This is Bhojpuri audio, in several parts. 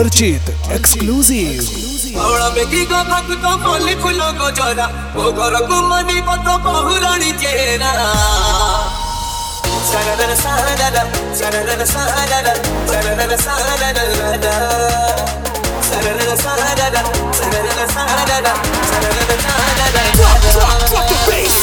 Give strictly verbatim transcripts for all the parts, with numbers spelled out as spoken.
अर्चित एक्सक्लूसिव औड़ा बेगी को भक्त मोली फूलों को जोड़ा वो घर को मनी पतो बहुरानी चेहरा सरदर सरदर सरदर सरदर सरदर सरदर सरदर सरदर सरदर सरदर सरदर सरदर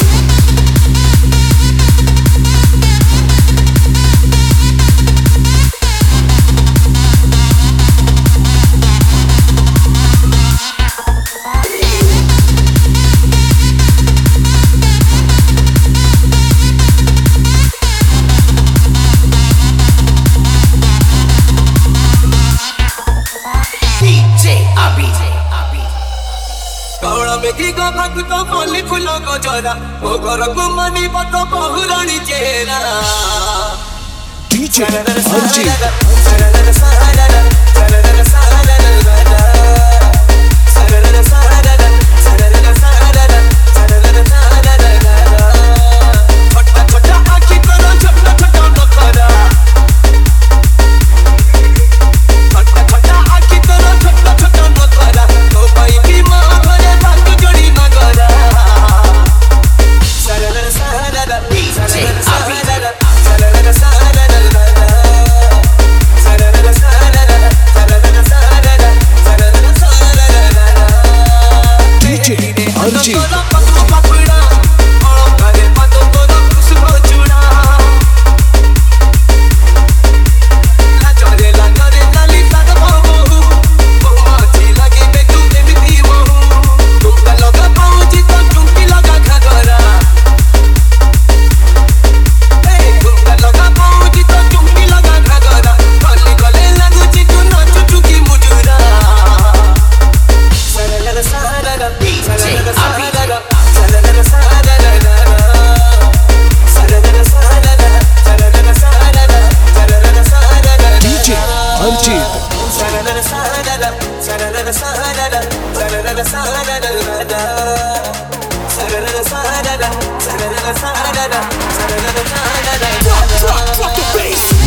बेगी को भक्त मोली फूलों को जोड़ा वो घर को मनी पतो बहुरानी चेहरा डीजे सरदर अर्चित सरदर सरदर सरदर सरदर सरदर सरदर सरदर सरदर सरदर सरदर छोटा छोटा आँखी करो छोटा छोटा नखरा छोटा छोटा आँखी करो छोटा छोटा नखरा तो भाई की माँ भरे भाग जोड़ी मगरा सरदर सरदर सरदर सरदर सरदर सरदर सरदर सरदर सरदर सरदर सरदर DJ Archit Drop, drop, drop the bass.